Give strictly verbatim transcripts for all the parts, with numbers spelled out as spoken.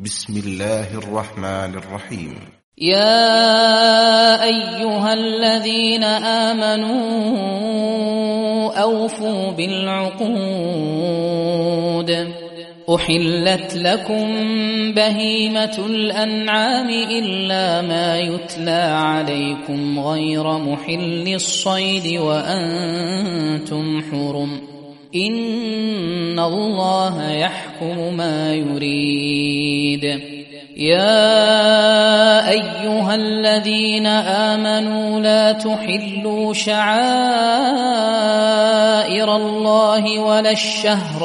بسم الله الرحمن الرحيم. يا أيها الذين آمنوا أوفوا بالعقود. أحلت لكم بهيمة الأنعام إلا ما يتلى عليكم غير محل الصيد وأنتم حرم. إن الله يحكم ما يريد. يا أيها الذين آمنوا لا تحلوا شعائر الله ولا الشهر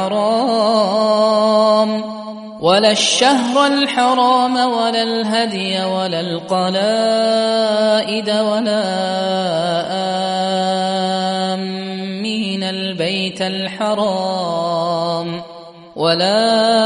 الحرام ولا الشهر الحرام ولا الهدي ولا القلائد ولا آمين البيت الحرام ولا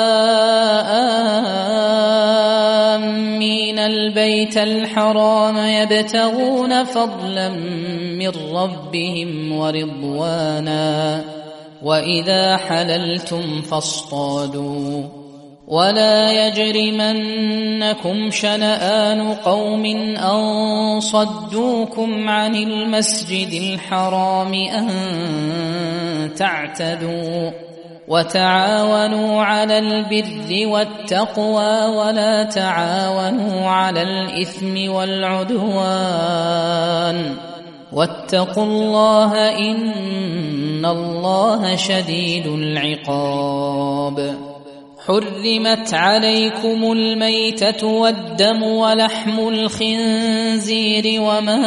آمين البيت الحرام يبتغون فضلا من ربهم ورضوانا. وإذا حللتم فاصطادوا. ولا يجرمنكم شنآن قوم أن صدوكم عن المسجد الحرام أن تعتدوا. وتعاونوا على البر والتقوى ولا تعاونوا على الإثم والعدوان. واتقوا الله إن الله شديد العقاب. حرمت عليكم الميتة والدم ولحم الخنزير وما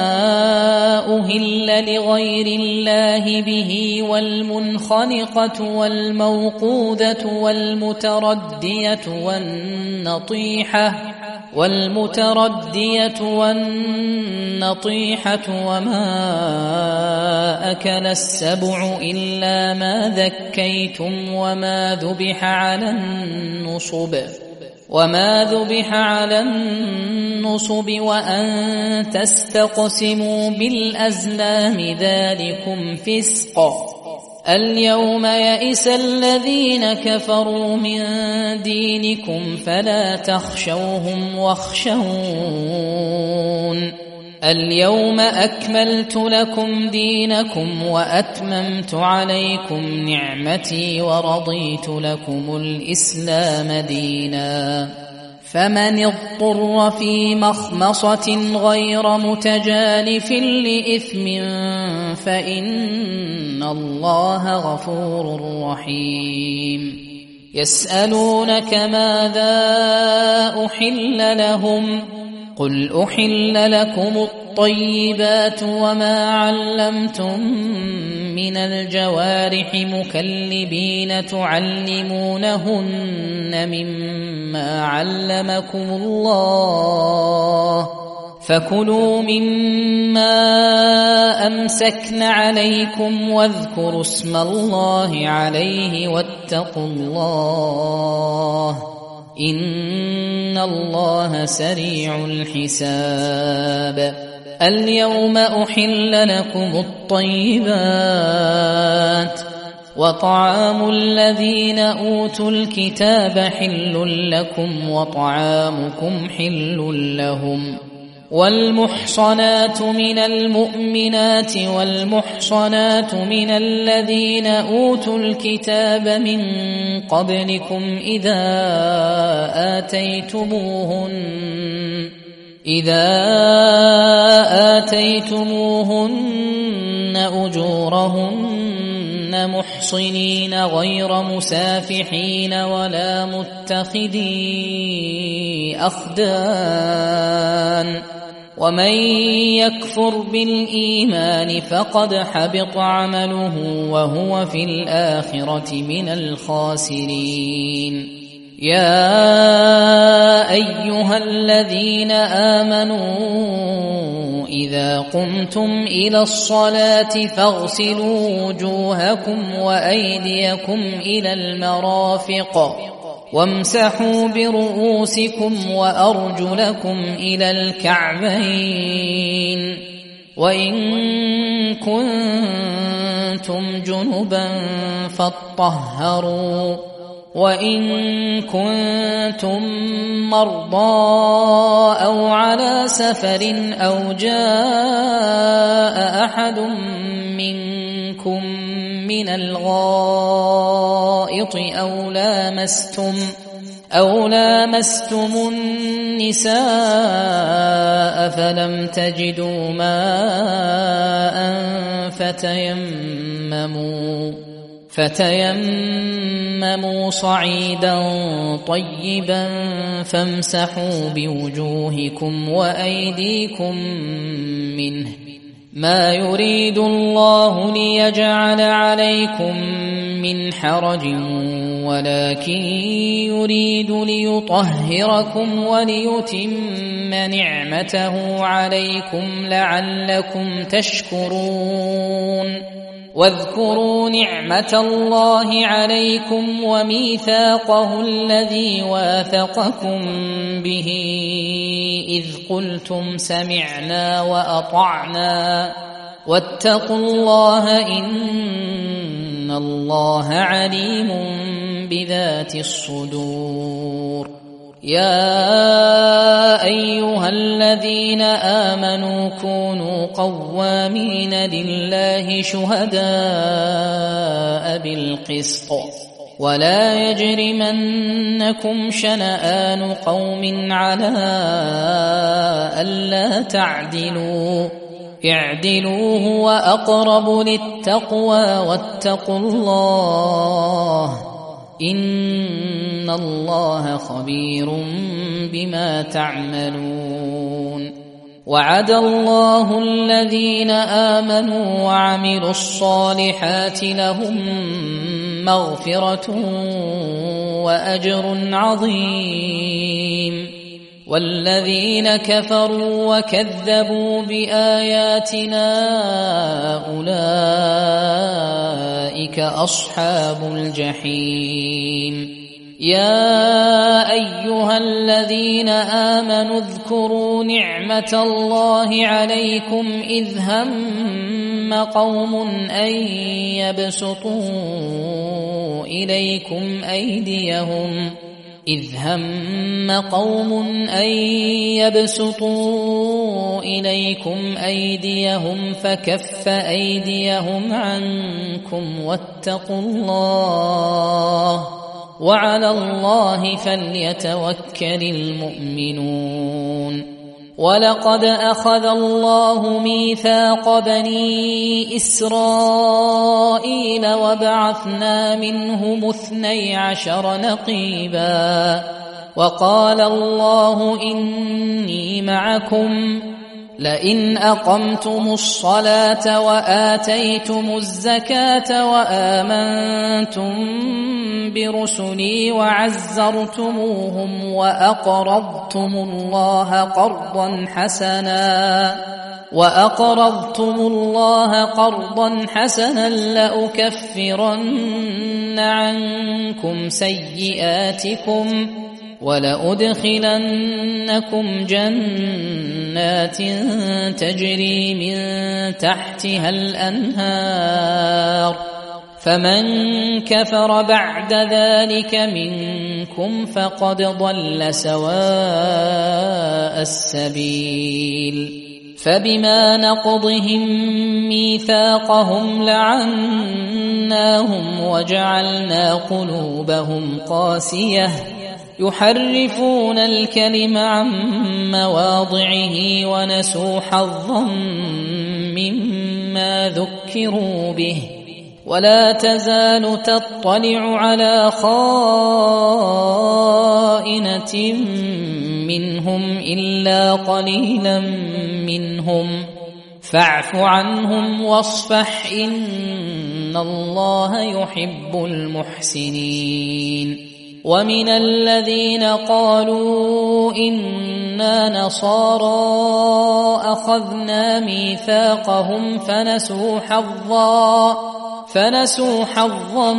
أهل لغير الله به والمنخنقة والموقوذة والمتردية والنطيحة والمتردية والنطيحة وما أكل السبع إلا ما ذكيتم وما ذبح على النصب وما ذبح على النصب وأن تستقسموا بالأزلام ذلكم فسق. اليوم يئس الذين كفروا من دينكم فلا تخشوهم واخشون. اليوم أكملت لكم دينكم وأتممت عليكم نعمتي ورضيت لكم الإسلام دينا. فمن اضطر في مخمصة غير متجانف لإثم فإن الله غفور رحيم. يسألونك ماذا أحل لهم قل أحل لكم الطيبات وما علمتم من الجوارح مكلبين تعلمونهن مما علمكم الله فكلوا مما أمسكن عليكم واذكروا اسم الله عليه واتقوا الله إن الله سريع الحساب. اليوم أحل لكم الطيبات وطعام الذين أوتوا الكتاب حل لكم وطعامكم حل لهم. والمحصنات من المؤمنات والمحصنات من الذين أوتوا الكتاب من قبلكم إذا آتيتموهن إذا آتيتموهن أجورهن محصنين غير مسافحين ولا متخذي أخدان. ومن يكفر بالإيمان فقد حبط عمله وهو في الآخرة من الخاسرين. يا أيها الذين آمنوا إذا قمتم إلى الصلاة فاغسلوا وجوهكم وأيديكم إلى المرافق وامسحوا برؤوسكم وأرجلكم إلى الكعبين وإن كنتم جنبا فاطهروا وإن كنتم مرضى أو على سفر أو جاء أحد منكم من الغائط أو لامستم أو لامستم النساء فلم تجدوا ماء فتيمموا فتيمموا صعيدا طيبا فامسحوا بوجوهكم وأيديكم منه ما يريد الله ليجعل عليكم من حرج ولكن يريد ليطهركم وليتم نعمته عليكم لعلكم تشكرون واذكروا نعمة الله عليكم وميثاقه الذي واثقكم به إذ قلتم سمعنا وأطعنا واتقوا الله إن الله عليم بذات الصدور. يا أيها الذين آمنوا كونوا قوامين لله شهداء بالقسط ولا يجرمنكم شنآن قوم على ألا تعدلوا اعدلوا هو أقرب للتقوى واتقوا الله إن الله خبير بما تعملون. وعد الله الذين آمنوا وعملوا الصالحات لهم مغفرة وأجر عظيم والذين كفروا وكذبوا بآياتنا أولئك أصحاب الجحيم. يا أيها الذين آمنوا اذكروا نعمة الله عليكم إذ هم قوم أن يبسطوا إليكم أيديهم إذ هم قوم أن يبسطوا إليكم أيديهم فكف أيديهم عنكم واتقوا الله وعلى الله فليتوكل المؤمنون. ولقد أخذ الله ميثاق بني إسرائيل وبعثنا منهم اثني عشر نقيبا وقال الله إني معكم لئن أقمتم الصلاة وآتيتم الزكاة وآمنتم برسلي وعزرتموهم وأقرضتم الله قرضا حسنا وأقرضتم الله قرضا حسنا لأكفرن عنكم سيئاتكم ولأدخلنكم جنات تجري من تحتها الأنهار فمن كفر بعد ذلك منكم فقد ضل سواء السبيل. فبما نقضهم ميثاقهم لعناهم وجعلنا قلوبهم قاسية يحرفون الكلم عن مواضعه ونسوا حظا مما ذكروا به ولا تزال تطلع على خائنة منهم إلا قليلا منهم فاعف عنهم واصفح إن الله يحب المحسنين. ومن الذين قالوا إنا نصارى أخذنا ميثاقهم فنسوا حظا فنسوا حظا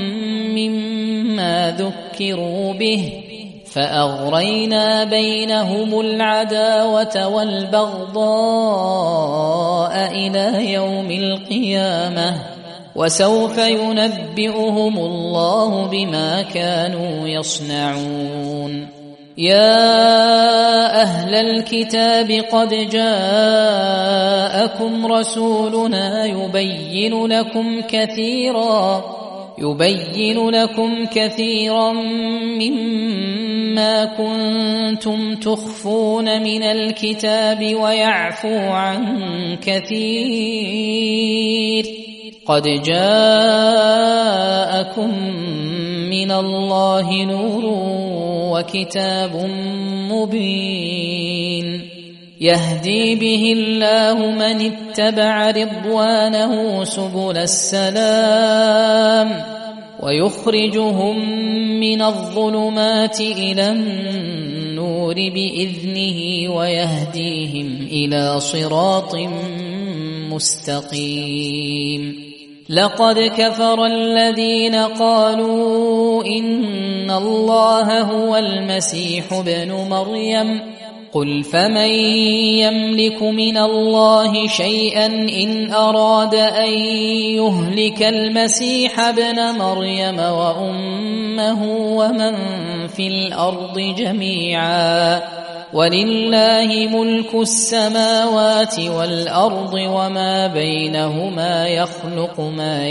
مما ذكروا به فأغرينا بينهم العداوة والبغضاء إلى يوم القيامة وسوف ينبئهم الله بما كانوا يصنعون. يا أهل الكتاب قد جاءكم رسولنا يبين لكم كثيرا يبين لكم كثيرا مما كنتم تخفون من الكتاب ويعفو عن كثير. قد جاءكم من الله نور وكتاب مبين يهدي به الله من اتبع رضوانه سبل السلام ويخرجهم من الظلمات إلى النور بإذنه ويهديهم إلى صراط مستقيم. لقد كفر الذين قالوا إن الله هو المسيح ابن مريم قل فمن يملك من الله شيئا إن أراد أن يهلك المسيح ابن مريم وأمه ومن في الأرض جميعا ولله ملك السماوات والأرض وما بينهما يخلق ما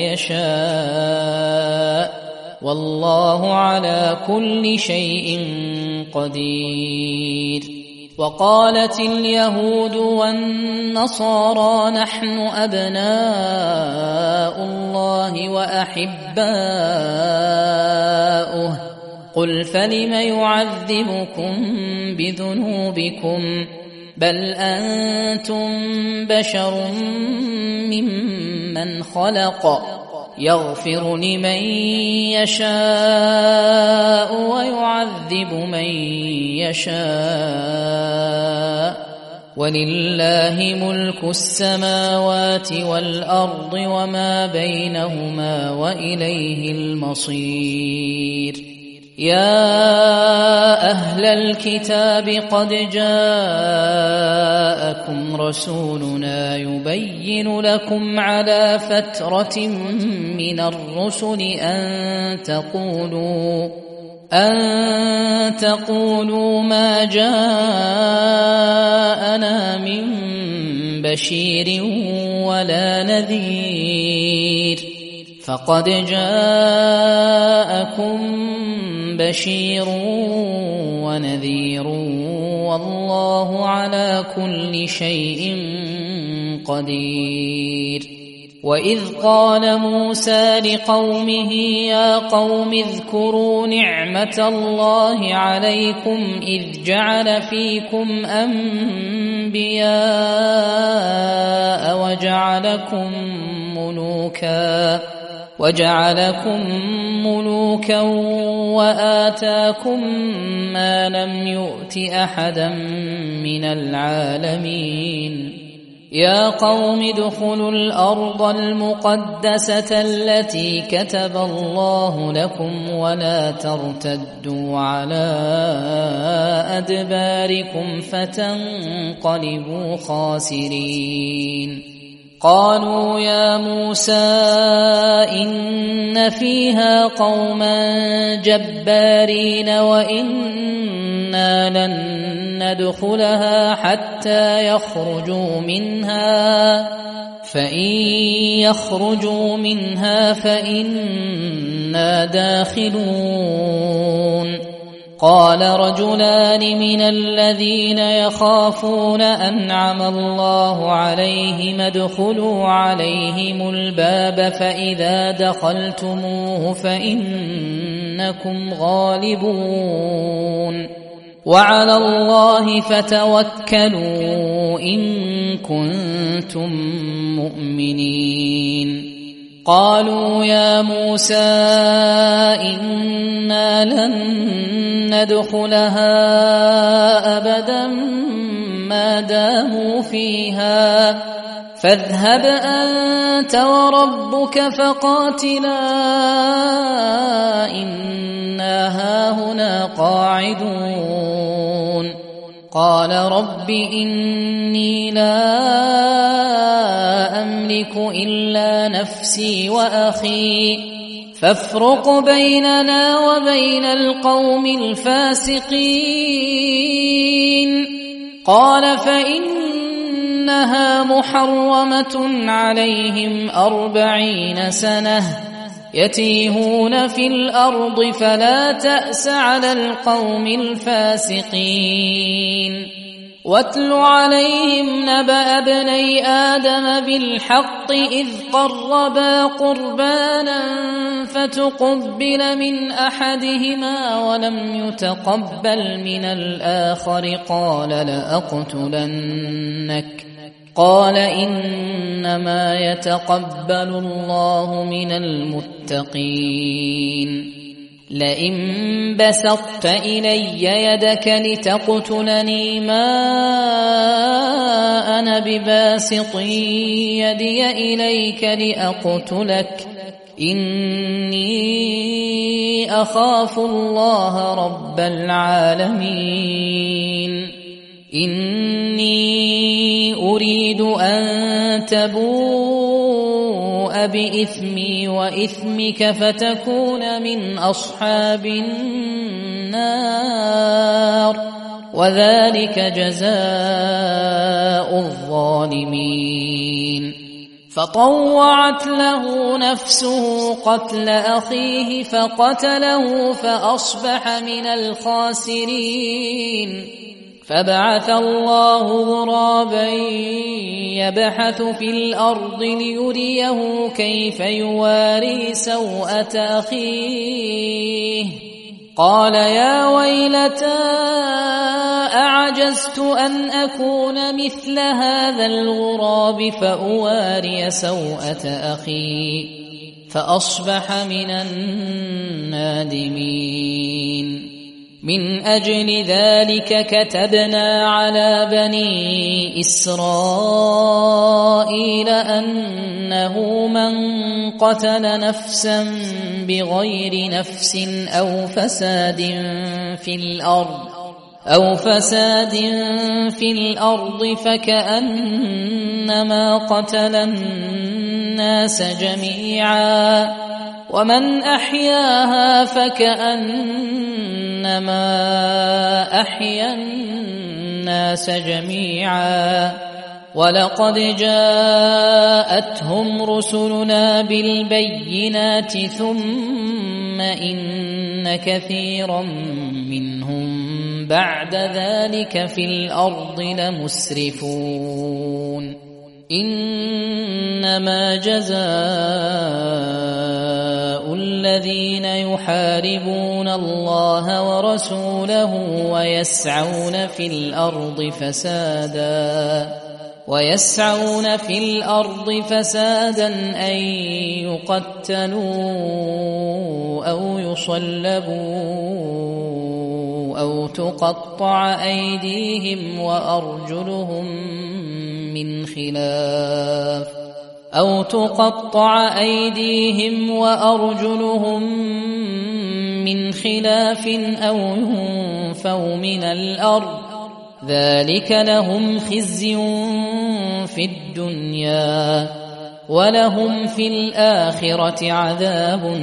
يشاء والله على كل شيء قدير. وقالت اليهود والنصارى نحن أبناء الله وأحباؤه قل فلم يعذبكم بذنوبكم بل أنتم بشر ممن خلق يغفر لمن يشاء ويعذب من يشاء ولله ملك السماوات والأرض وما بينهما وإليه المصير. يا أهل الكتاب قد جاءكم رسولنا يبين لكم على فترة من الرسل أن تقولوا أن تقولوا ما جاءنا من بشير ولا نذير فقد جاءكم بشير ونذير والله على كل شيء قدير. وإذ قال موسى لقومه يا قوم اذكروا نعمة الله عليكم إذ جعل فيكم أنبياء وجعلكم ملوكا وجعلكم ملوكا وآتاكم ما لم يؤت أحدا من العالمين. يا قوم ادخلوا الأرض المقدسة التي كتب الله لكم ولا ترتدوا على أدباركم فتنقلبوا خاسرين. قالوا يا موسى إن فيها قوما جبارين وإنا لن ندخلها حتى يخرجوا منها فإن يخرجوا منها فإنا داخلون. قال رجلان من الذين يخافون أنعم الله عليهم ادخلوا عليهم الباب فإذا دخلتموه فإنكم غالبون وعلى الله فتوكلوا إن كنتم مؤمنين. قالوا يا موسى إنا لن ندخلها أبدا ما داموا فيها فاذهب أنت وربك فقاتلا إنا هاهنا قاعدون. قال رب إني لا أملك إلا نفسي وأخي فافرق بيننا وبين القوم الفاسقين. قال فإنها محرمة عليهم أربعين سنة يتيهون في الأرض فلا تأس على القوم الفاسقين. واتل عليهم نبأ ابني آدم بالحق إذ قربا قربانا فتقبل من أحدهما ولم يتقبل من الآخر قال لأقتلنك قال إنما يتقبل الله من المتقين. لئن بسطت إلي يدك لتقتلني ما أنا بباسط يدي إليك لأقتلك إني أخاف الله رب العالمين. إني أريد أن تبوء بإثمي وإثمك فتكون من أصحاب النار وذلك جزاء الظالمين. فطوعت له نفسه قتل أخيه فقتله فأصبح من الخاسرين. فبعث الله غرابا يبحث في الأرض ليريه كيف يواري سوءة أخيه قال يا ويلتى أعجزت أن أكون مثل هذا الغراب فأواري سوءة أخي فأصبح من النادمين. من أجل ذلك كتبنا على بني إسرائيل أنه من قتل نفسا بغير نفس أو فساد في الأرض أو فساد في الأرض فكأنما قتل الناس جميعا ومن أحياها فكأنما أحيا الناس جميعا. ولقد جاءتهم رسلنا بالبينات ثم إن كثيرا منهم بعد ذلك في الأرض لمسرفون. إنما جزاء الذين يحاربون الله ورسوله ويسعون في الأرض فسادا ويسعون في الأرض فسادا أن يقتلوا أو يصلبوا أو تقطع أيديهم وأرجلهم من خلاف أو تقطع أيديهم وأرجلهم من خلاف أو ينفوا من الأرض ذلك لهم خزي في الدنيا ولهم في الآخرة عذاب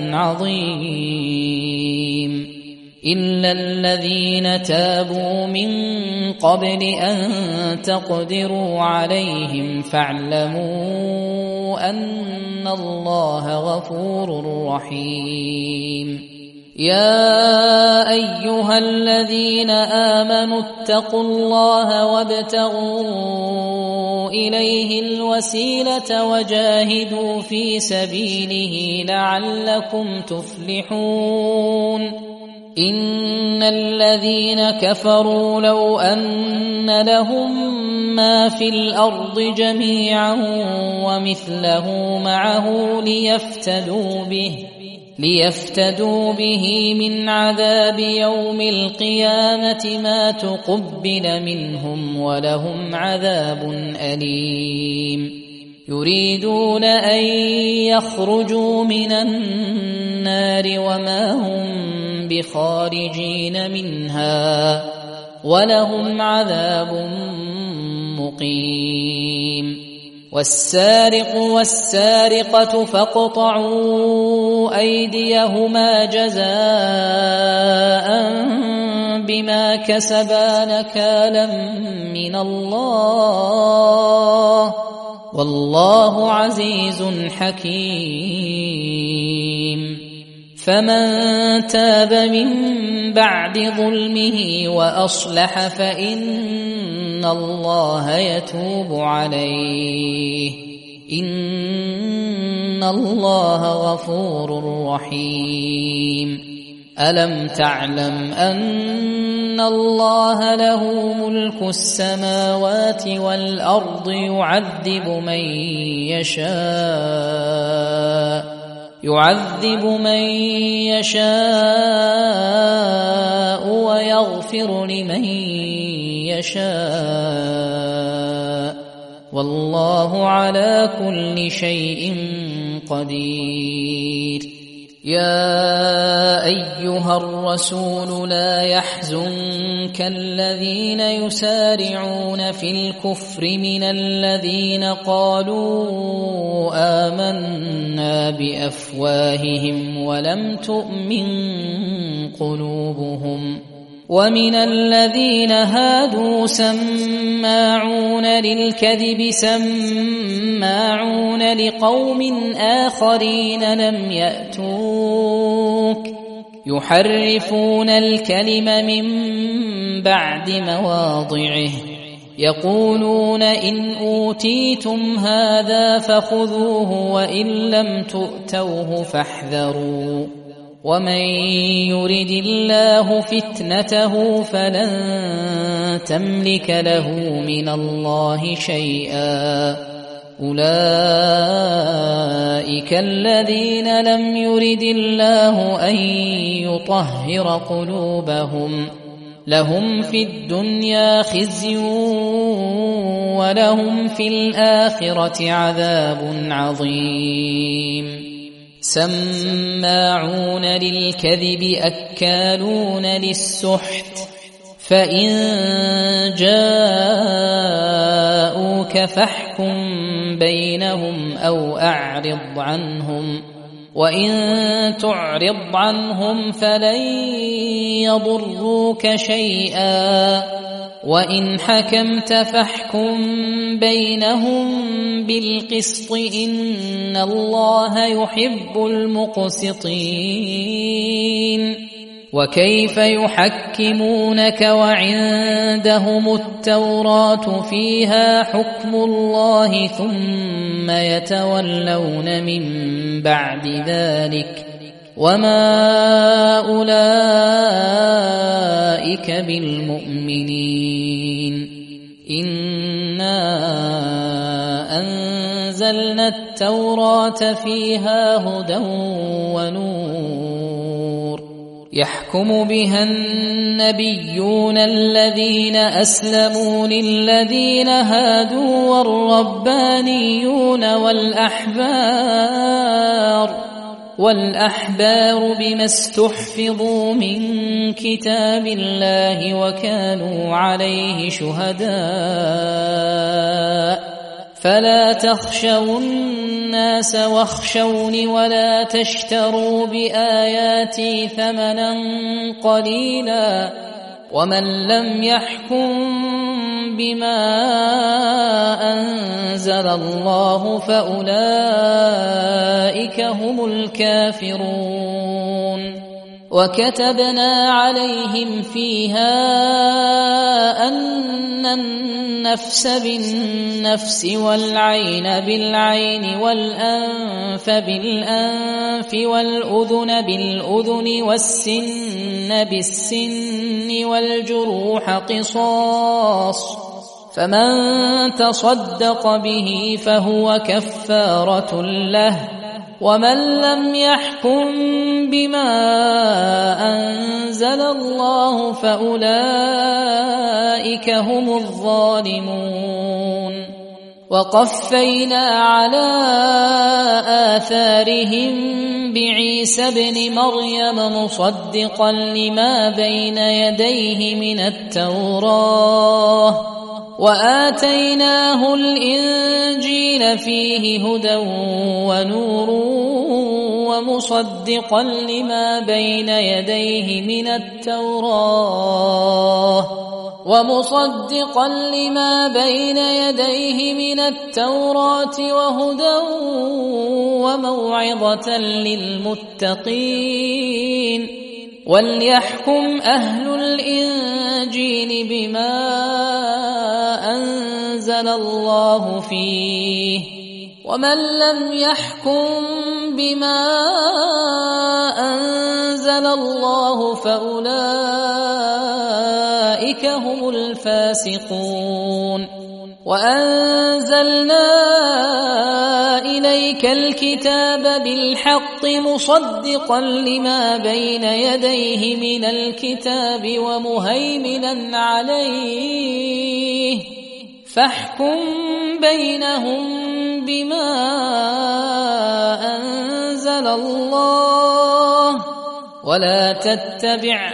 عظيم. إلا الذين تابوا من قبل أن تقدروا عليهم فاعلموا أن الله غفور رحيم. يا أيها الذين آمنوا اتقوا الله وابتغوا إليه الوسيلة وجاهدوا في سبيله لعلكم تفلحون. إن الذين كفروا لو أن لهم ما في الأرض جميعا ومثله معه ليفتدوا به ليفتدوا به من عذاب يوم القيامة ما تقبل منهم ولهم عذاب أليم. يريدون أن يخرجوا من النار وما هم بخارجين منها ولهم عذاب مقيم. والسارق والسارقة فاقطعوا أيديهما جزاء بما كسبا نكالا من الله والله عزيز حكيم فمن تاب من بعد ظلمه وأصلح فإن الله يتوب عليه إن الله غفور رحيم ألم تعلم أن الله له ملك السماوات والأرض يعذب من يشاء يعذب من يشاء ويغفر لمن يشاء والله على كل شيء قدير يا أيها الرسول لا يحزنك الذين يسارعون في الكفر من الذين قالوا آمنا بأفواههم ولم تؤمن قلوبهم ومن الذين هادوا سماعون للكذب سماعون لقوم آخرين لم يأتوك يحرفون الكلم من بعد مواضعه يقولون إن أوتيتم هذا فخذوه وإن لم تؤتوه فاحذروا ومن يرد الله فتنته فلن تملك له من الله شيئا أولئك الذين لم يرد الله أن يطهر قلوبهم لهم في الدنيا خزي ولهم في الآخرة عذاب عظيم سماعون للكذب أكالون للسحت فإن جاءوك فاحكم بينهم أو أعرض عنهم وإن تعرض عنهم فلن يضروك شيئا وإن حكمت فاحكم بينهم بالقسط إن الله يحب المقسطين وكيف يحكمونك وعندهم التوراة فيها حكم الله ثم يتولون من بعد ذلك وما أولئك بالمؤمنين إنا أنزلنا التوراة فيها هدى ونور يحكم بها النبيون الذين أسلموا للذين هادوا والربانيون والأحبار والأحبار بما استحفظوا من كتاب الله وكانوا عليه شهداء فلا تخشوا الناس واخشوني ولا تشتروا بآياتي ثمنا قليلا ومن لم يحكم بما أنزل الله فأولئك هم الكافرون وكتبنا عليهم فيها أن النفس بالنفس والعين بالعين والأنف بالأنف والأذن بالأذن والسن بالسن والجروح قصاص فمن تصدق به فهو كفارة له ومن لم يحكم بما أنزل الله فأولئك هم الظالمون وقفينا على آثارهم بعيسى ابن مريم مصدقا لما بين يديه من التوراة وآتيناه الإنجيل فيه هدى ونور ومصدقا لما بين يديه من التوراة ومصدقا لما بين يديه من التوراة وهدى وموعظة للمتقين وليحكم أهل الإنجيل بما أنزل الله فيه ومن لم يحكم بما أنزل الله فأولئك هم الفاسقون وأنزلنا إليك الكتاب بالحق مصدقا لما بين يديه من الكتاب ومهيمنا عليه فاحكم بينهم بما أنزل الله ولا تتبع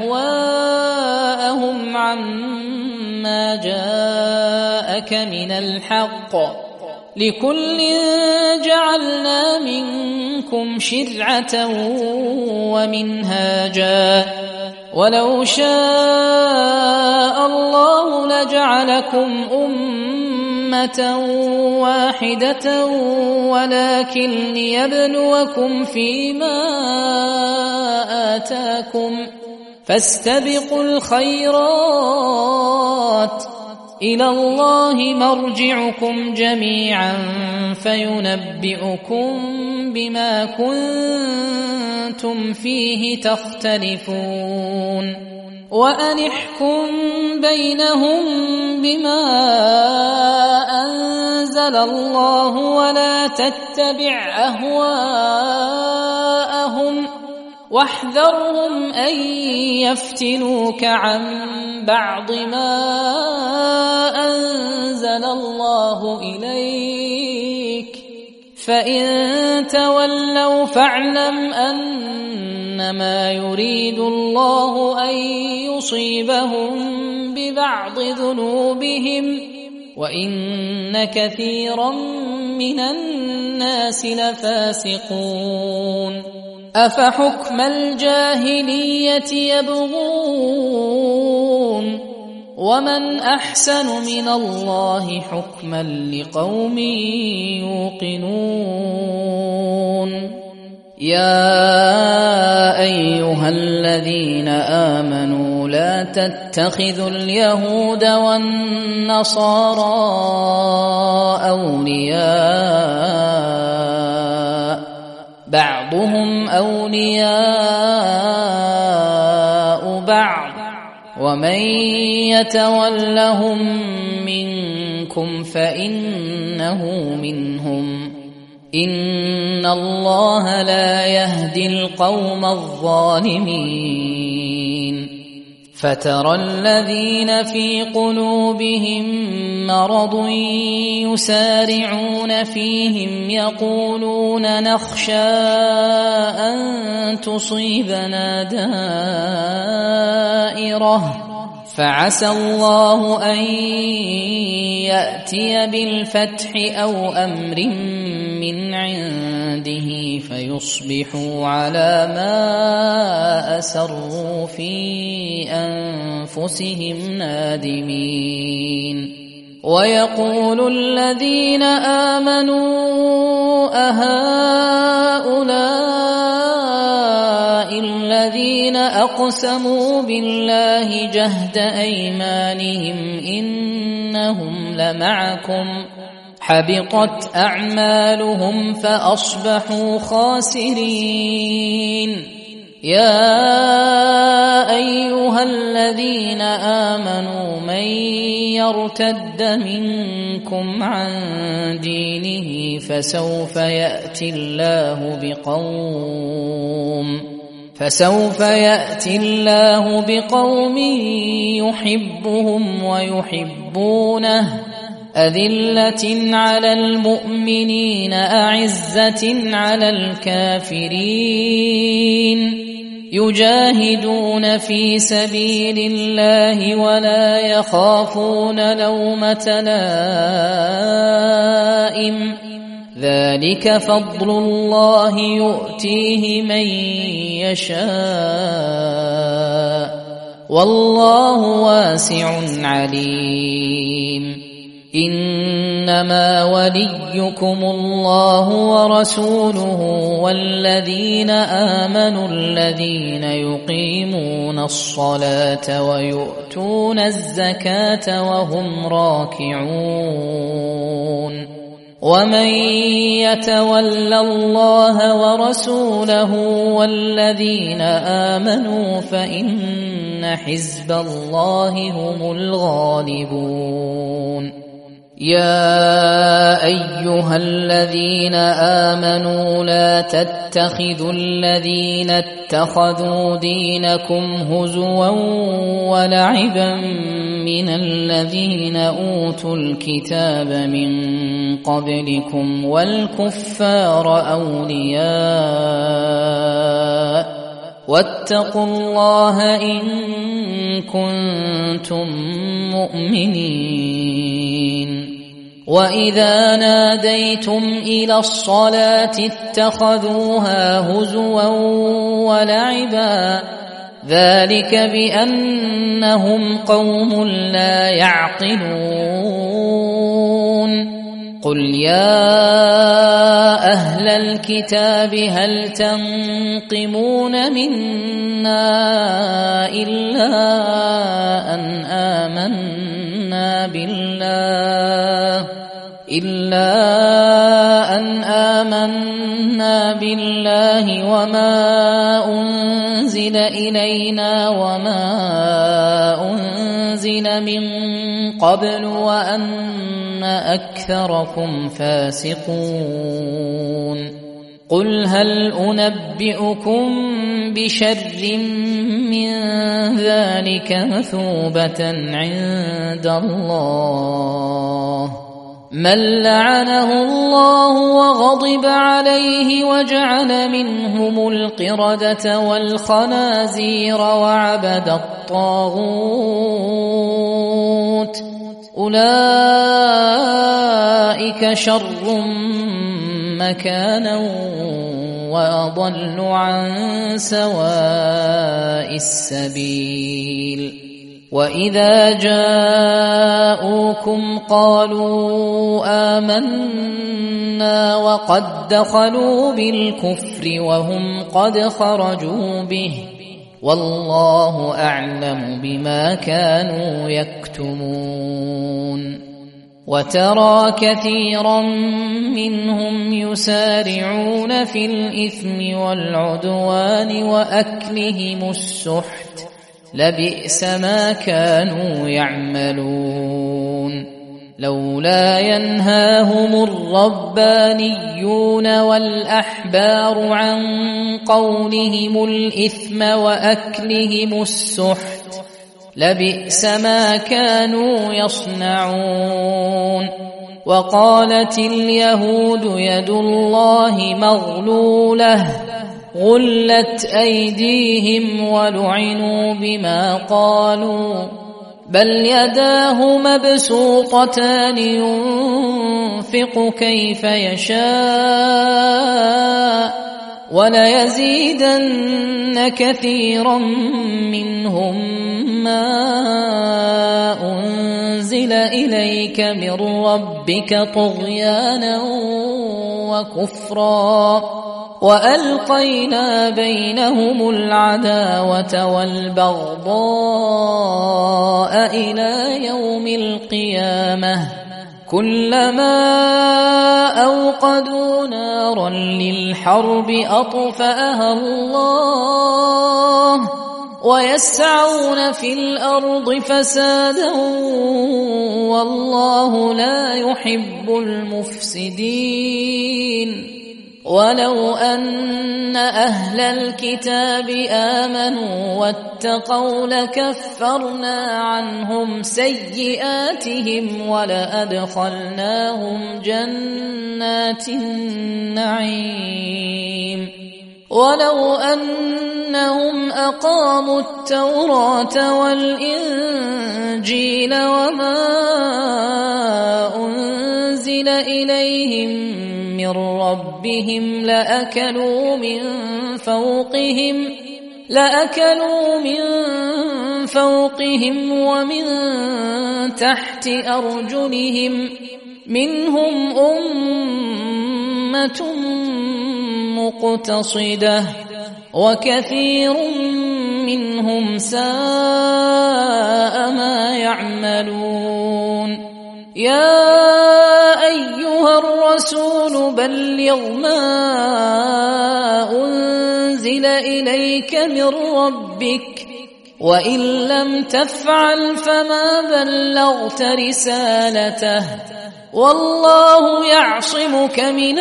أهواءهم عما جاءك من الحق لكل جعلنا منكم شرعة ومنهاجا ولو شاء الله لجعلكم أمة واحدة ولكن ليبلوكم فيما آتاكم فاستبقوا الخيرات إلى الله مرجعكم جميعا فينبئكم بما كنتم فيه تختلفون وأن احكم بينهم بما أنزل الله ولا تتبع أهواءهم واحذرهم أن يفتنوك عن بعض ما أنزل الله إليك فإن تولوا فاعلم أنما يريد الله أن يصيبهم ببعض ذنوبهم وإن كثيرا من الناس لفاسقون أفحكم الجاهلية يبغون ومن أحسن من الله حكما لقوم يوقنون يا أيها الذين آمنوا لا تتخذوا اليهود والنصارى أولياء بعضهم أولياء بعض ومن يتولهم منكم فإنه منهم إن الله لا يهدي القوم الظالمين فترى الذين في قلوبهم مرض يسارعون فيهم يقولون نخشى أن تصيبنا دائرة فعسى الله أن يأتي بالفتح أو أمر من عنده فيصبحوا على ما أسروا في أنفسهم نادمين ويقول الذين آمنوا أهؤلاء الذين أقسموا بالله جهد أيمانهم إنهم لمعكم حبطت أعمالهم فأصبحوا خاسرين يا أيها الذين آمنوا من يرتد منكم عن دينه فسوف يأتي الله بقوم فسوف يأتي الله بقوم يحبهم ويحبونه أذلة على المؤمنين أعزة على الكافرين يجاهدون في سبيل الله ولا يخافون لومة لائم ذلك فضل الله يؤتيه من يشاء والله واسع عليم إنما وليكم الله ورسوله والذين آمنوا الذين يقيمون الصلاة ويؤتون الزكاة وهم راكعون ومن يتول الله ورسوله والذين آمنوا فإن حزب الله هم الغالبون يا أيها الذين آمنوا لا تتخذوا الذين اتخذوا دينكم هزوا ولعبا من الذين أوتوا الكتاب من قبلكم والكفار أولياء واتقوا الله إن كنتم مؤمنين وإذا ناديتم إلى الصلاة اتخذوها هزوا ولعبا ذلك بأنهم قوم لا يعقلون قل يا أهل الكتاب هل تنقمون منا إلا أن آمنا بالله إلا أن آمنا بالله وما أنزل إلينا وما أنزل من قبل وأن أكثركم فاسقون قل هل أنبئكم بشر من ذلك مثوبة عند الله من لعنه الله وغضب عليه وجعل منهم القردة والخنازير وعبد الطاغوت أولئك شر مكانا وأضل عن سواء السبيل وإذا جاءوكم قالوا آمنا وقد دخلوا بالكفر وهم قد خرجوا به والله أعلم بما كانوا يكتمون وترى كثيرا منهم يسارعون في الإثم والعدوان وأكلهم السحت لبئس ما كانوا يعملون لولا ينهاهم الربانيون والأحبار عن قولهم الإثم وأكلهم السحت لبئس ما كانوا يصنعون وقالت اليهود يد الله مغلولة غلت أيديهم ولعنوا بما قالوا بل يداه مبسوطتان ينفق كيف يشاء وليزيدن كثيرا منهم ما أنزل إليك من ربك طغيانا وكفرا وألقينا بينهم العداوة والبغضاء إلى يوم القيامة كلما أوقدوا نارا للحرب أطفأها الله ويسعون في الأرض فسادا والله لا يحب المفسدين ولو أن أهل الكتاب آمنوا واتقوا لكفرنا عنهم سيئاتهم ولأدخلناهم جنات النعيم ولو أنهم أقاموا التوراة والإنجيل وما أنزل إليهم من ربهم لأكلوا من فوقهم لأكلوا من فوقهم ومن تحت أرجلهم منهم أمة مقتصدة وكثير منهم ساء ما يعملون. يا أيها الرسول بلغ ما أنزل إليك من ربك وإن لم تفعل فما بلغت رسالته والله يعصمك من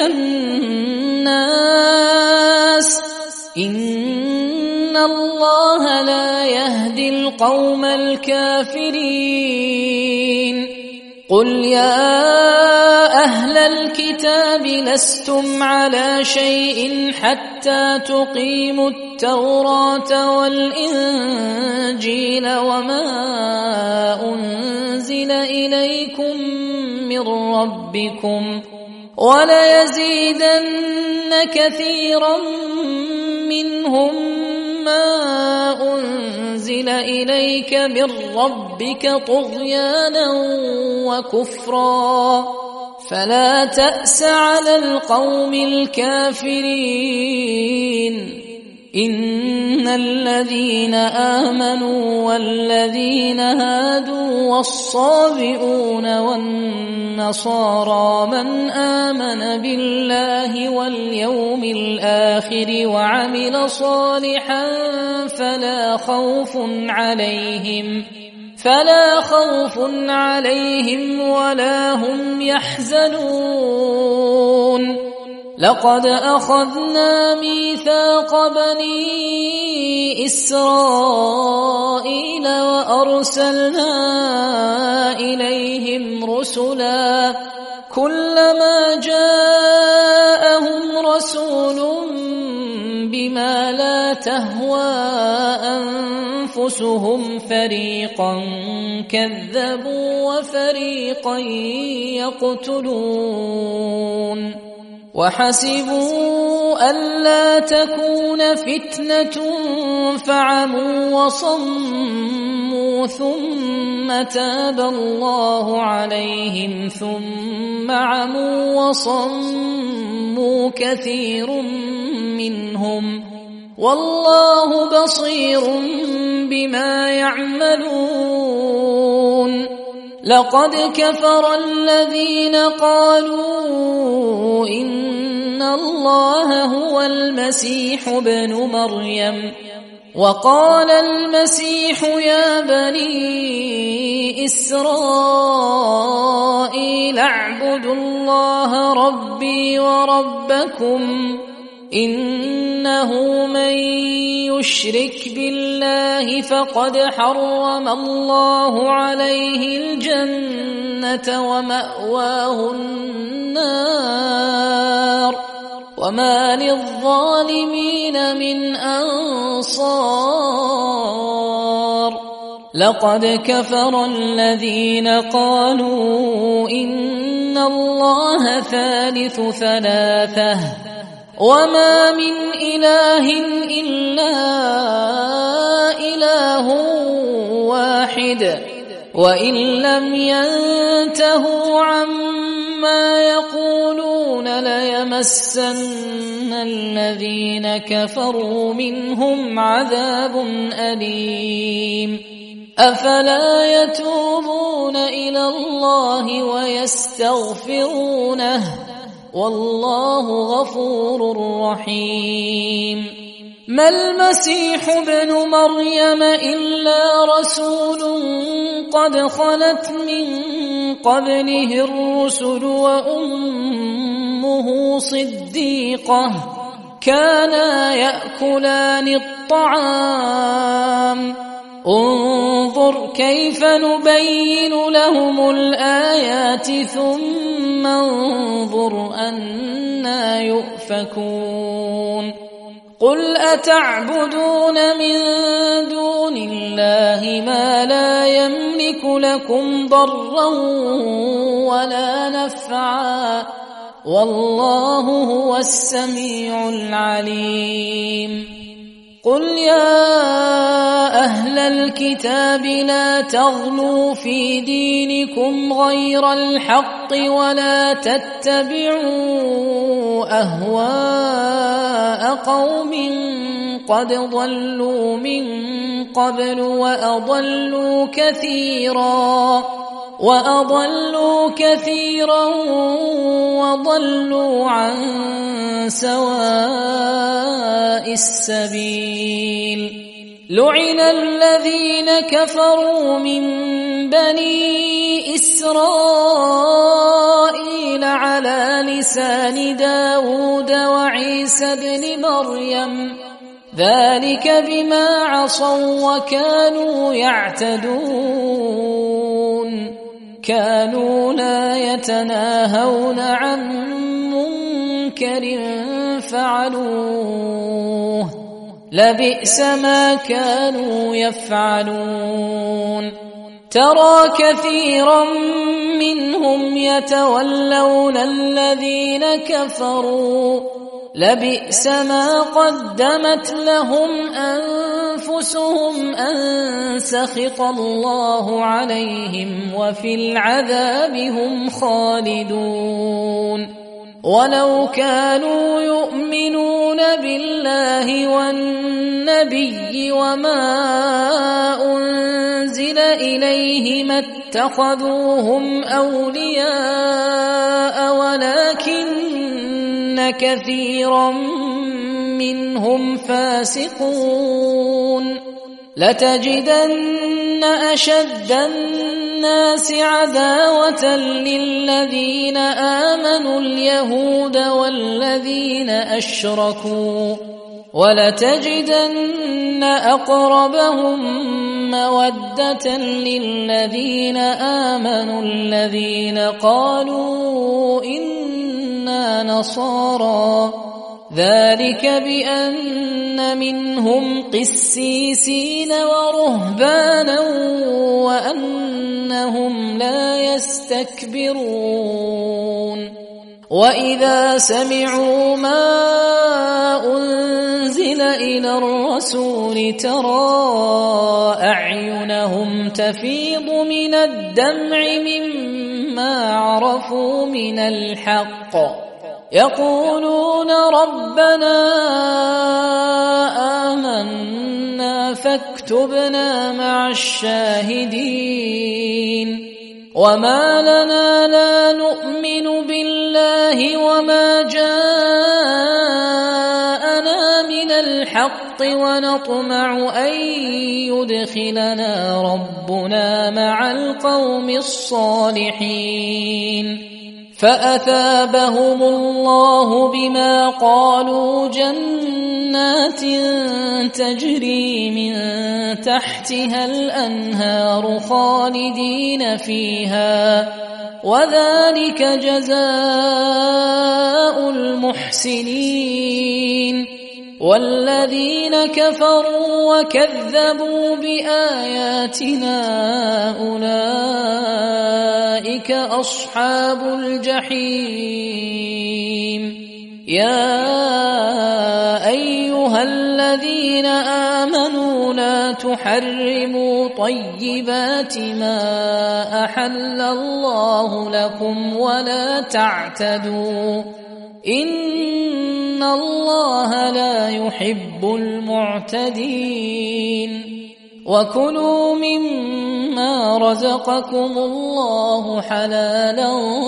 الناس إن الله لا يهدي القوم الكافرين. قل يا أهل الكتاب لستم على شيء حتى تقيموا التوراة والإنجيل وما أنزل إليكم من ربكم وليزيدن كثيرا منهم ما أنزل إليك من ربك طغيانا وكفرا فلا تأس على القوم الكافرين. إن الذين آمنوا والذين هادوا والصابئون والنصارى من آمن بالله واليوم الآخر وعمل صالحا فلا خوف عليهم فلا خوف عليهم ولا هم يحزنون. لقد أخذنا ميثاق بني إسرائيل وأرسلنا إليهم رسلا كلما جاءهم رسول بما لا تهوى أنفسهم فريقا كذبوا وفريقا يقتلون. وحسبوا ألا تكون فتنة فعموا وصموا ثم تاب الله عليهم ثم عموا وصموا كثير منهم والله بصير بما يعملون. لقد كفر الذين قالوا إن الله هو المسيح ابن مريم وقال المسيح يا بني إسرائيل اعبدوا الله ربي وربكم إنه من يشرك بالله فقد حرم الله عليه الجنة ومأواه النار وما للظالمين من أنصار. لقد كفر الذين قالوا إن الله ثالث ثلاثة وما من إله إلا إله واحد وإن لم ينتهوا عما يقولون ليمسن الذين كفروا منهم عذاب أليم. أفلا يتوبون إلى الله ويستغفرونه والله غفور رحيم. ما المسيح ابن مريم إلا رسول قد خلت من قبله الرسل وأمه صديقة كانا يأكلان الطعام انظر كيف نبين لهم الآيات ثم انظر أنى يؤفكون. قل أتعبدون من دون الله ما لا يملك لكم ضرا ولا نفعا والله هو السميع العليم قل يا أهل الكتاب لا تغلوا في دينكم غير الحق ولا تتبعوا أهواء قوم قد ضلوا من قبل وأضلوا كثيرا وأضلوا كثيرا وضلوا عن سواء السبيل لعن الذين كفروا من بني إسرائيل على لسان داود وعيسى بن مريم ذلك بما عصوا وكانوا يعتدون كانوا لا يتناهون عن منكر فعلوه لبئس ما كانوا يفعلون ترى كثيرا منهم يتولون الذين كفروا لبئس ما قدمت لهم أنفسهم أن سخط الله عليهم وفي العذاب هم خالدون ولو كانوا يؤمنون بالله والنبي وما أنزل إليه ما اتخذوهم أولياء ولكن كثيرا منهم فاسقون لتجدن أشد الناس عداوة للذين آمنوا اليهود والذين أشركوا ولتجدن أقربهم مودة للذين آمنوا الذين قالوا إنا نصارى ذلك بأن منهم قسيسين ورهبانا وأنهم لا يستكبرون وإذا سمعوا ما أنزل إلى الرسول ترى أعينهم تفيض من الدمع مما عرفوا من الحق يقولون ربنا آمنا فاكتبنا مع الشاهدين وما لنا لا نؤمن بالله وما جاءنا من الحق ونطمع أن يدخلنا ربنا مع القوم الصالحين فأثابهم الله بما قالوا جنات تجري من تحتها الأنهار خالدين فيها وذلك جزاء المحسنين والذين كفروا وكذبوا بآياتنا أولئك أصحاب الجحيم يا أيها الذين آمنوا لا تحرموا طيبات ما أحل الله لكم ولا تعتدوا إن الله لا يحب المعتدين وكلوا مما رزقكم الله حلالا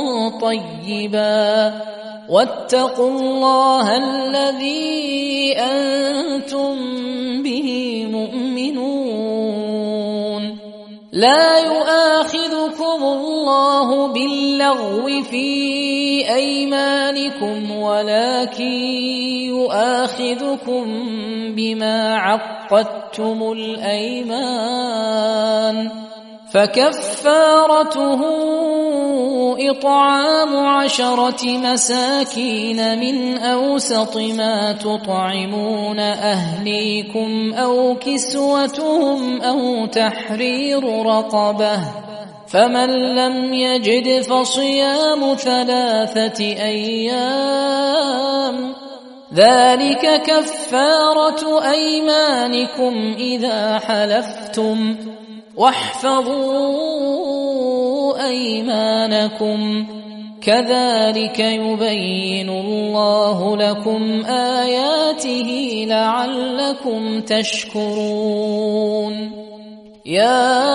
طيبا واتقوا الله الذي أنتم به مؤمنون لا يؤاخذكم الله باللغو في أيمانكم ولكن يؤاخذكم بما عقدتم الأيمان فكفارته إطعام عشرة مساكين من أوسط ما تطعمون أهليكم أو كسوتهم أو تحرير رقبة، فمن لم يجد فصيام ثلاثة أيام، ذلك كفارة أيمانكم إذا حلفتم، واحفظوا أيمانكم، كذلك يبين الله لكم آياته لعلكم تشكرون. يا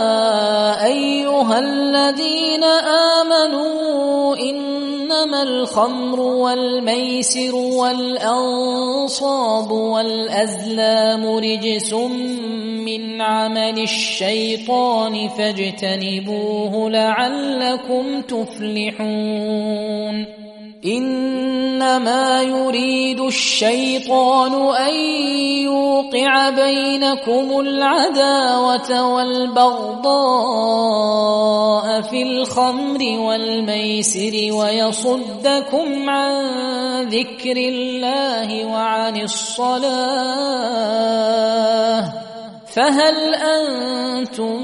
أيها الذين آمنوا إنما الخمر والميسر والأنصاب والأزلام رجس من عمل الشيطان فاجتنبوه لعلكم تفلحون. إنما يريد الشيطان أن يوقع بينكم العداوة والبغضاء في الخمر والميسر ويصدكم عن ذكر الله وعن الصلاة، فهل أنتم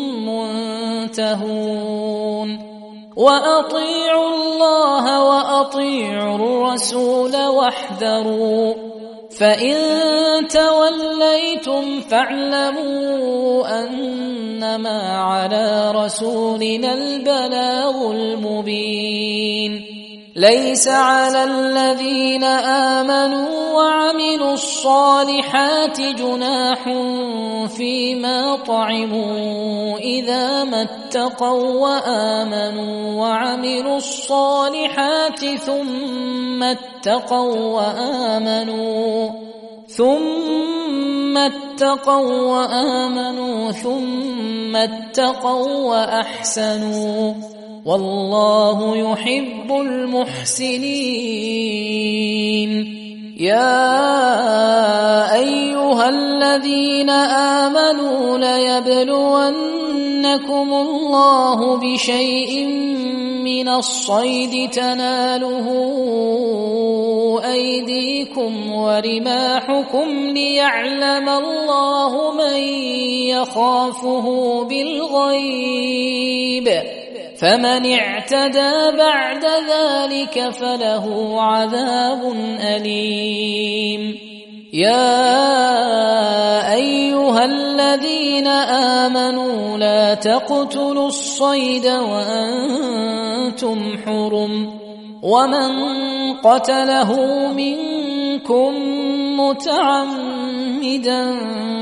منتهون؟ وأطيعوا الله وأطيعوا الرسول واحذروا، فإن توليتم فاعلموا أنما على رسولنا البلاغ المبين. ليس على الذين آمنوا وعملوا الصالحات جناح فيما طعموا إذا ما اتقوا وآمنوا وعملوا الصالحات ثم اتقوا وآمنوا ثم اتقوا وآمنوا ثم اتقوا وأحسنوا، والله يحب المحسنين. يا أيها الذين آمنوا ليبلونكم الله بشيء من الصيد تناله أيديكم ورماحكم ليعلم الله من يخافه بالغيب، فمن اعتدى بعد ذلك فله عذاب أليم. يا أيها الذين آمنوا لا تقتلوا الصيد وأنتم حرم، ومن قتله منكم متعمدا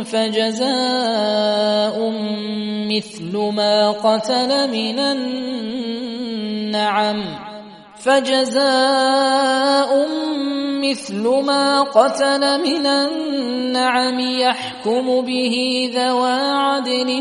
فجزاء مثل ما قتل من النعم فجزاء مثل ما قتل من النعم يحكم به ذوى عدل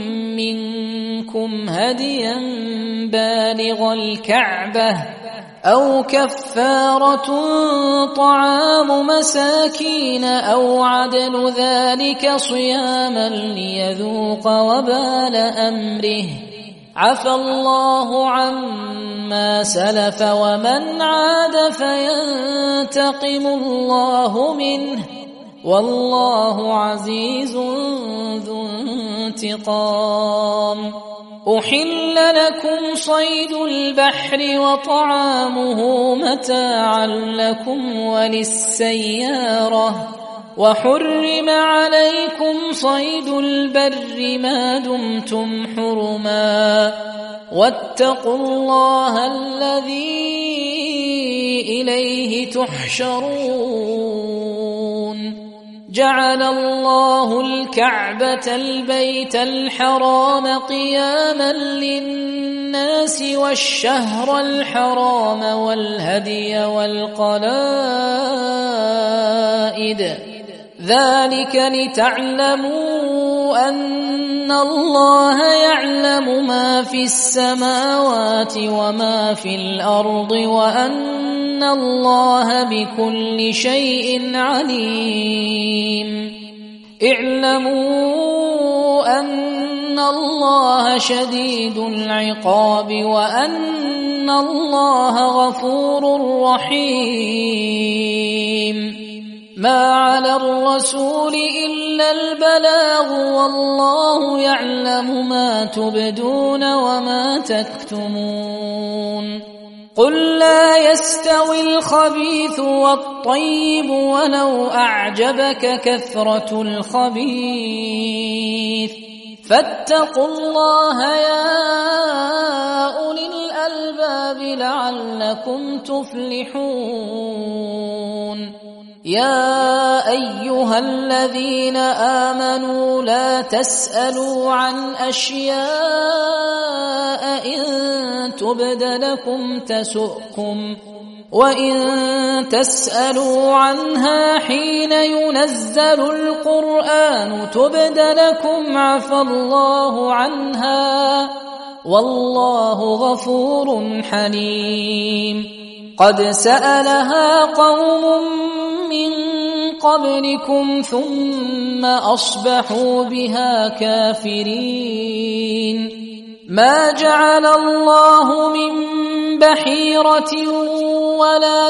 منكم هديا بالغ الكعبة أو كفارة طعام مساكين أو عدل ذلك صياما ليذوق وبال أمره، عفى الله عما سلف ومن عاد فينتقم الله منه، والله عزيز ذو انتقام. أحل لكم صيد البحر وطعامه متاعا لكم وللسيارة، وحرم عليكم صيد البر ما دمتم حرما، واتقوا الله الذي إليه تحشرون. جعل الله الكعبة البيت الحرام قياما للناس والشهر الحرام والهدي والقلائد، ذلك لتعلموا أن الله يعلم ما في السماوات وما في الأرض وأن الله بكل شيء عليم. اعلموا أن وأن الله شديد العقاب وأن الله غفور رحيم. ما على الرسول إلا البلاغ والله يعلم ما تبدون وما تكتمون. قل لا يستوي الخبيث والطيب ولو أعجبك كثرة الخبيث فاتقوا الله يا أولي الألباب لعلكم تفلحون. يا أيها الذين آمنوا لا تسألوا عن أشياء إن تبد لكم تسؤكم وإن تسألوا عنها حين ينزل القرآن تبد لكم عفى الله عنها والله غفور حليم. قد سألها قوم من قبلكم ثم أصبحوا بها كافرين. ما جعل الله من بحيرة ولا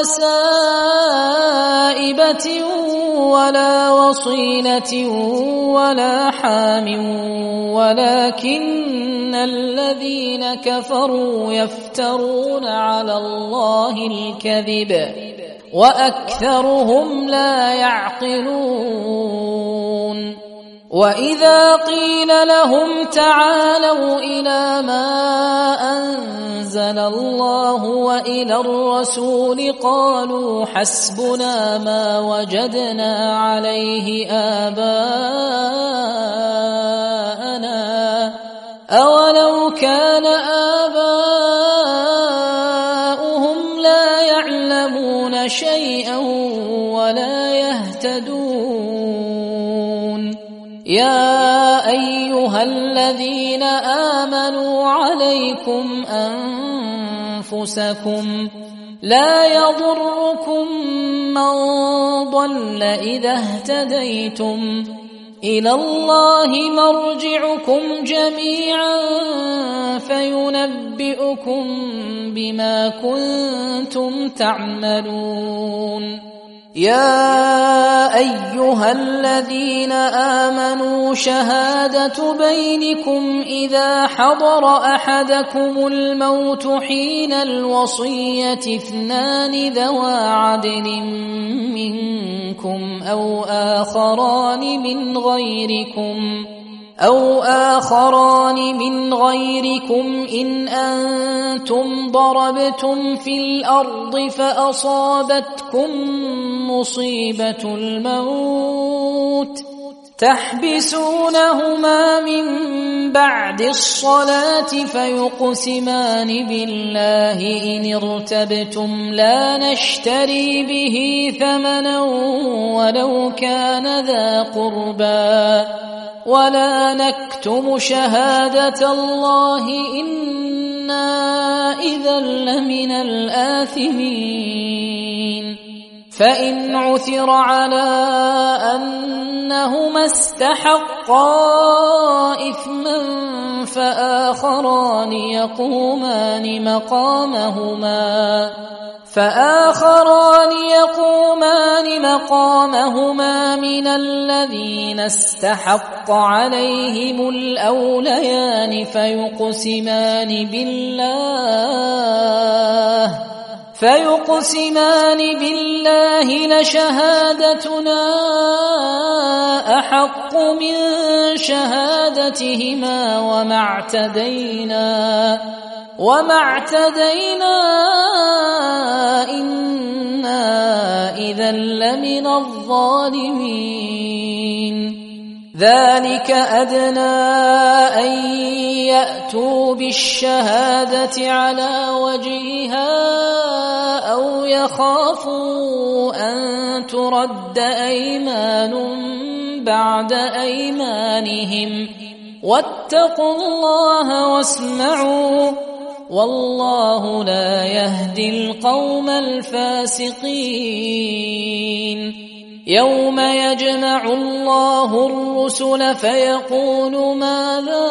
سائبة ولا وصيلة ولا حام ولكن الذين كفروا يفترون على الله الكذب وأكثرهم لا يعقلون. وإذا قيل لهم تعالوا إلى ما أنزل الله وإلى الرسول قالوا حسبنا ما وجدنا عليه آباءنا أولو كان آباؤهم لا يعلمون شيئا ولا يهتدون. يا أيها الذين آمنوا عليكم أنفسكم لا يضركم من ضل إذا اهتديتم إلى الله مرجعكم جميعا فينبئكم بما كنتم تعملون. يا أيها الذين آمنوا شهادة بينكم إذا حضر أحدكم الموت حين الوصية اثنان ذوى عدل منكم أو آخران من غيركم أو آخران من غيركم إن أنتم ضربتم في الأرض فأصابتكم مصيبة الموت تحبسونهما من بعد الصلاة فيقسمان بالله إن ارتبتم لا نشتري به ثمنا ولو كان ذا قربى ولا نكتم شهادة الله إنا إذا لمن الآثمين. فإن عثر على أنهما استحقا إثما فآخران يقومان مقامهما فآخران يقومان مقامهما من الذين استحق عليهم الأوليان فيقسمان بالله فيقسمان بالله لشهادتنا أحق من شهادتهما وما اعتدينا وما اعتدينا إنا إذا لمن الظالمين. ذلك أدنى أن يأتوا بالشهادة على وجهها أو يخافوا أن ترد أيمان بعد أيمانهم واتقوا الله واسمعوا والله لا يهدي القوم الفاسقين. يوم يجمع الله الرسل فيقول ماذا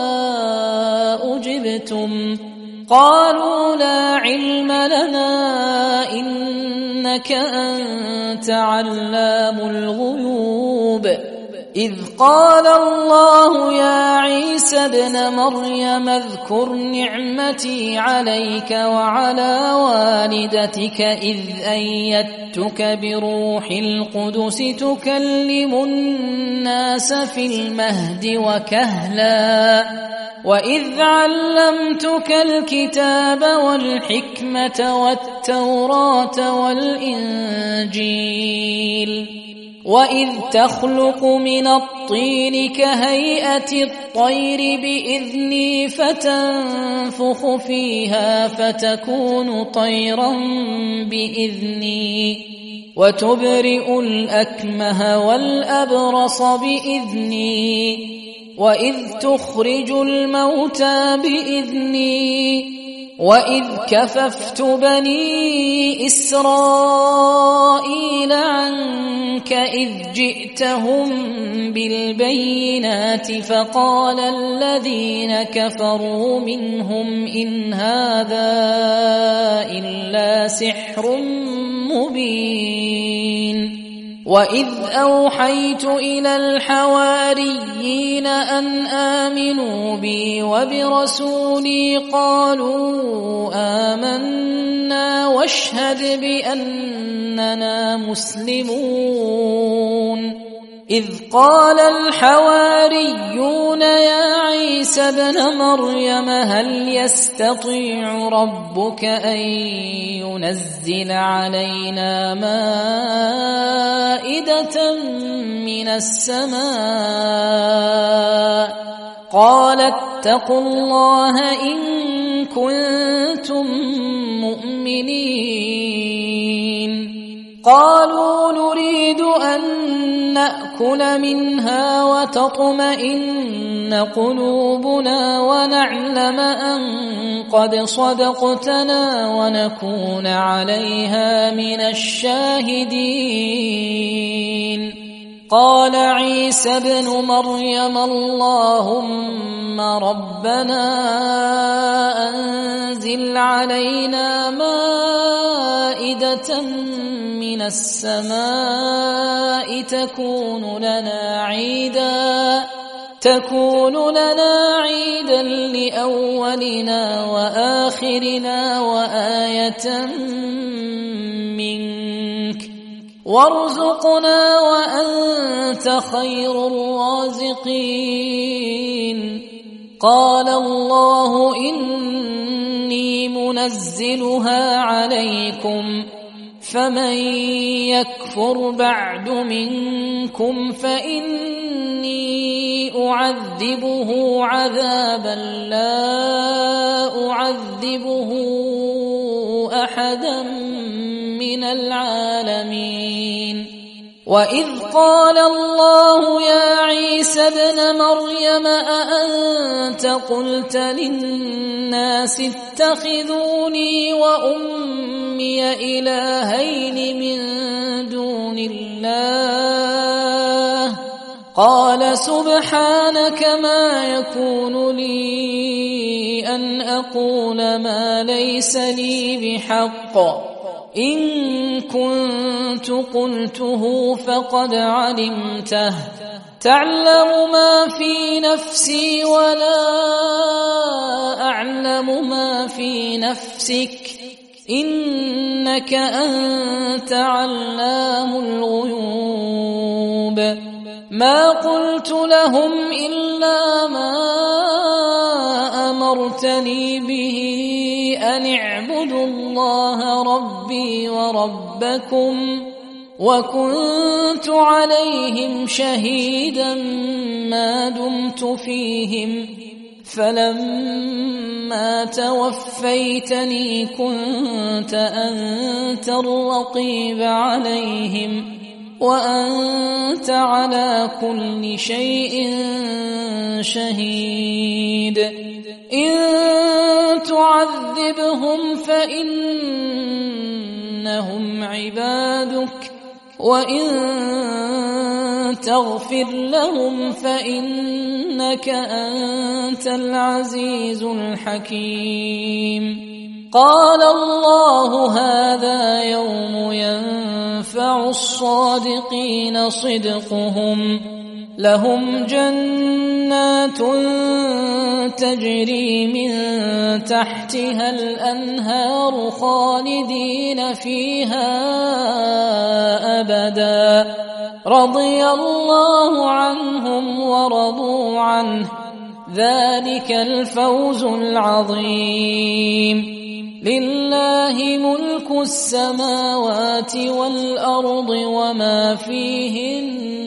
أجبتم قالوا لا علم لنا إنك أنت علام الغيوب إذ قال الله يا عيسى ابن مريم اذكر نعمتي عليك وعلى والدتك إذ أيدتك بروح القدس تكلم الناس في المهد وكهلا وإذ علمتك الكتاب والحكمة والتوراة والإنجيل وإذ تخلق من الطين كهيئة الطير بإذني فتنفخ فيها فتكون طيرا بإذني وتبرئ الأكمه والأبرص بإذني وإذ تخرج الموتى بإذني وإذ كففت بني إسرائيل عنك إذ جئتهم بالبينات فقال الذين كفروا منهم إن هذا إلا سحر مبين وإذ أوحيت إلى الحواريين أن آمنوا بي وبرسولي قالوا آمنا واشهد بأننا مسلمون إذ قال الحواريون يا عيسى ابن مريم هل يستطيع ربك أن ينزل علينا مائدة من السماء قال اتقوا الله إن كنتم مؤمنين قالوا نريد أن نأكل منها وتطمئن قلوبنا ونعلم أن قد صدقتنا ونكون عليها من الشاهدين قال عيسى ابن مريم اللهم ربنا أنزل علينا مائدة من السماء تكون لنا عيدا تكون لنا عيدا لأولنا وآخرنا وآية منك وارزقنا وأنت خير الرازقين قال الله إني منزلها عليكم فمن يكفر بعد منكم فإني أعذبه عذابا لا أعذبه أحدا من العالمين وإذ قال الله يا عيسى ابن مريم أأنت قلت للناس اتخذوني وأمي إلهين من دون الله قال سبحانك ما يكون لي أن أقول ما ليس لي بحق إن كنت قلته فقد علمته تعلم ما في نفسي ولا أعلم ما في نفسك إنك أنت علام الغيوب ما قلت لهم إلا ما أمرتني به أن اعبدوا الله ربي وربكم وكنت عليهم شهيدا ما دمت فيهم فلما توفيتني كنت أنت الرقيب عليهم وأنت على كل شيء شهيد إن تعذبهم فإنهم عبادك وإن تغفر لهم فإنك أنت العزيز الحكيم. قال الله هذا يوم ينفع الصادقين صدقهم، لهم جنات تجري من تحتها الأنهار خالدين فيها أبدا، رضي الله عنهم ورضوا عنه، ذلك الفوز العظيم. لله ملك السماوات والأرض وما فيهن،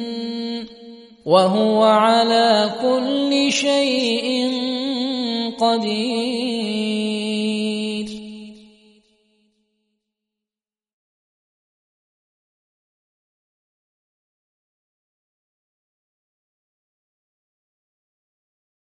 وهو على كل شيء قدير.